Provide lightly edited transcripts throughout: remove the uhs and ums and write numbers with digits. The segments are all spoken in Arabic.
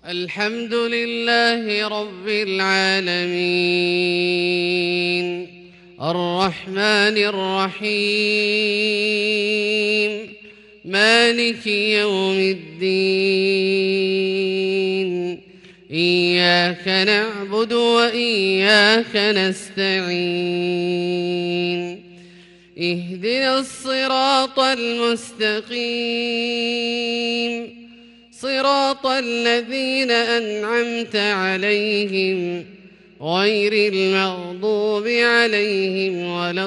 الحمد لله رب العالمين الرحمن الرحيم مالك يوم الدين إياك نعبد وإياك نستعين اهدنا الصراط المستقيم صراط الذين أنعمت عليهم غير المغضوب عليهم ولا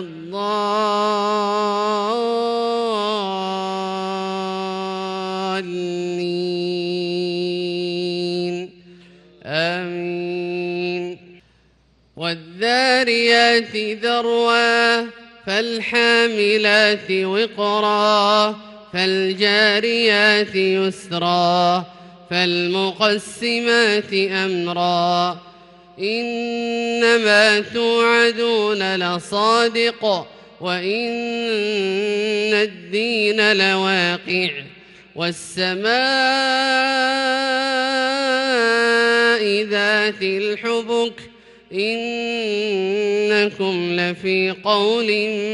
الضالين آمين. والذاريات ذروا فالحاملات وقرا فالجاريات يسرا فالمقسمات أمرا إنما توعدون لصادق وإن الدين لواقع والسماء ذات الحبك إنكم لفي قول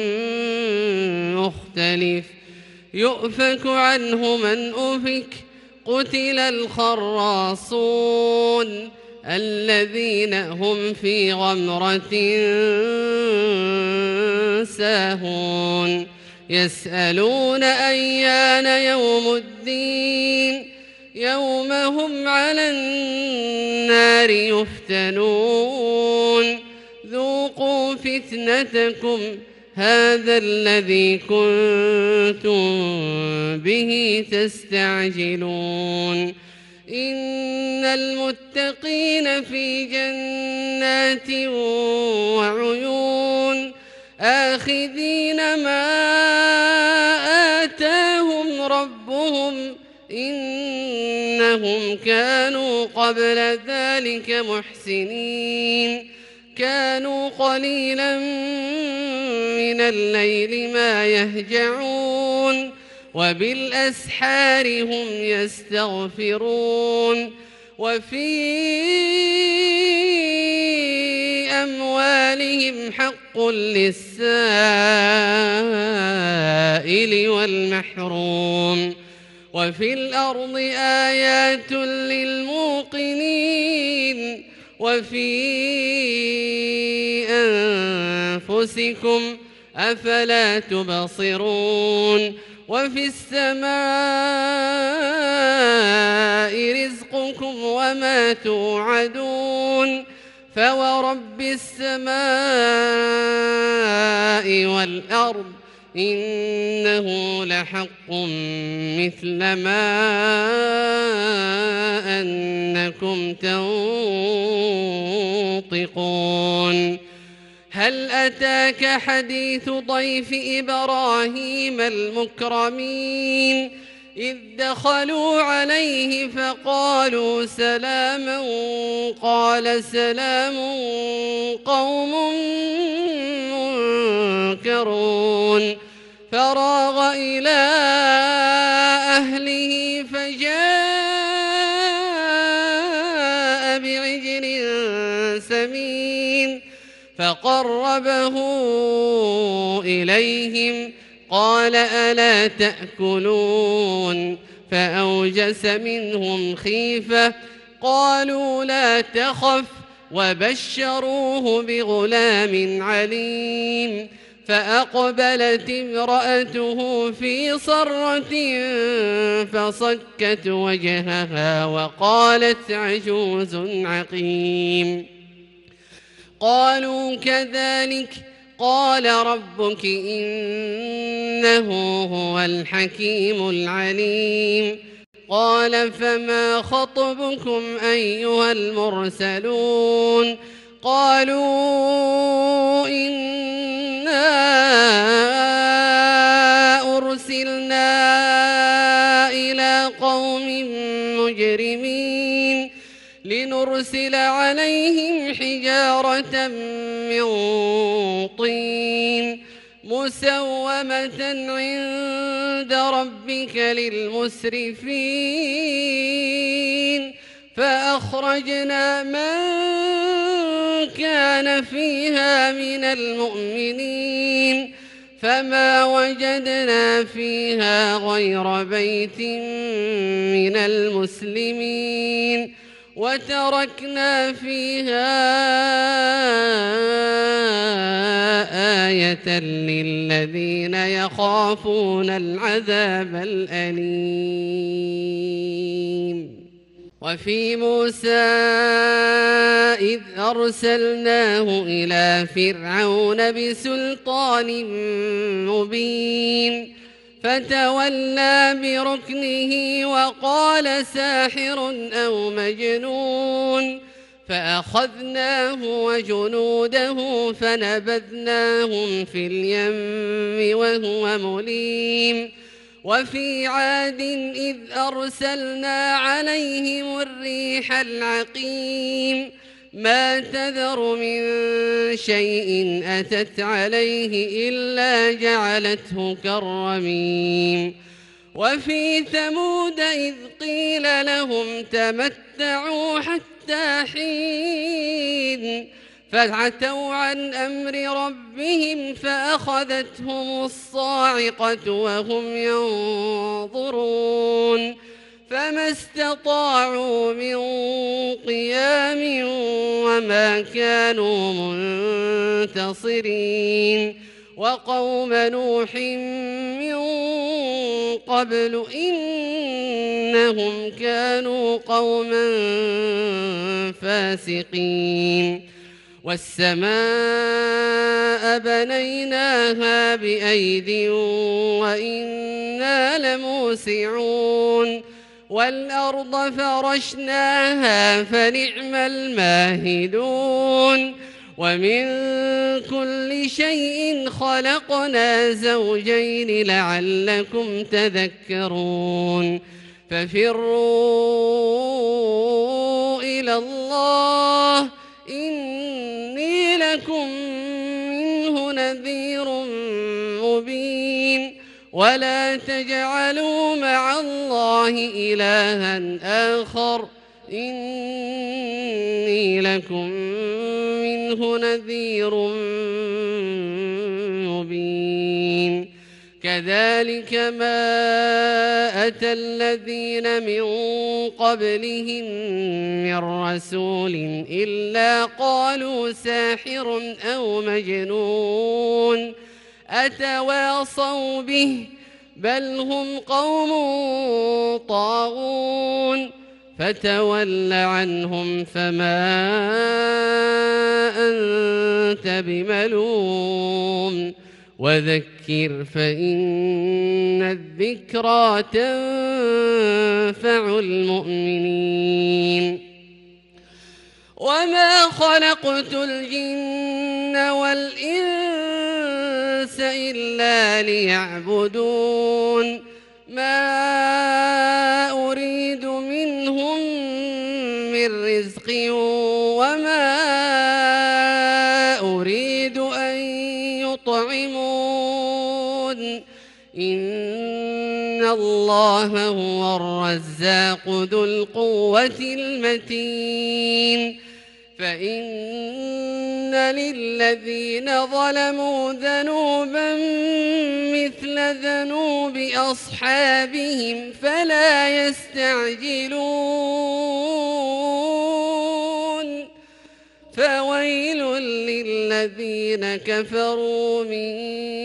مختلف يؤفك عنه من أفك قتل الخراصون الذين هم في غمرة ساهون يسألون أيان يوم الدين يوم هم على النار يفتنون ذوقوا فتنتكم هذا الذي كنتم به تستعجلون إن المتقين في جنات وعيون آخذين ما آتاهم ربهم إنهم كانوا قبل ذلك محسنين كانوا قليلا من الليل ما يهجعون وبالأسحار هم يستغفرون وفي أموالهم حق للسائل والمحروم وفي الأرض آيات للموقنين وفي أنفسكم أفلا تبصرون وفي السماء رزقكم وما توعدون فورب السماء والأرض إنه لحق مثل ما أنكم تنطقون هل أتاك حديث ضيف إبراهيم المكرمين إذ دخلوا عليه فقالوا سلاما قال سلام قوم منكرون فراغ إلى أهله فجاء بعجل سمين فقربه إليهم قال ألا تأكلون فأوجس منهم خيفة قالوا لا تخف وبشروه بغلام عليم فأقبلت امرأته في صرة فصكت وجهها وقالت عجوز عقيم قالوا كذلك قال ربك إنه هو الحكيم العليم قال فما خطبكم أيها المرسلون قالوا إنا أرسلنا إلى قوم مجرمين لنرسل عليهم حجارة من طين مسومة عند ربك للمسرفين أخرجنا من كان فيها من المؤمنين فما وجدنا فيها غير بيت من المسلمين وتركنا فيها آية للذين يخافون العذاب الأليم. وفي موسى إذ أرسلناه إلى فرعون بسلطان مبين فتولى بركنه وقال ساحر أو مجنون فأخذناه وجنوده فنبذناهم في اليم وهو مليم. وفي عاد إذ أرسلنا عليهم الريح العقيم ما تذر من شيء أتت عليه إلا جعلته كالرميم. وفي ثمود إذ قيل لهم تمتعوا حتى حين فعتوا عن أمر ربهم فأخذتهم الصاعقة وهم ينظرون فما استطاعوا من قيام وما كانوا منتصرين. وقوم نوح من قبل إنهم كانوا قوما فاسقين. والسماء بنيناها بأيد وإنا لموسعون والأرض فرشناها فنعم الماهدون. ومن كل شيء خلقنا زوجين لعلكم تذكرون. ففروا إلى الله إني لكم منه نذير مبين. ولا تجعلوا مع الله إلها آخر إني لكم منه نذير مبين. كذلك ما أتى الذين من قبلهم من رسول إلا قالوا ساحر أو مجنون أتواصوا به بل هم قوم طاغون. فتول عنهم فما أنت بملوم وذكر فإن الذكرى تنفع المؤمنين. وما خلقت الجن والإنس إلا ليعبدون ما أريد منهم من رزق وما أريد أن يطعمون إن الله هو الرزاق ذو القوة المتين. فإن للذين ظلموا ذنوبا مثل ذنوب أصحابهم فلا يستعجلون. فويل للذين كفروا من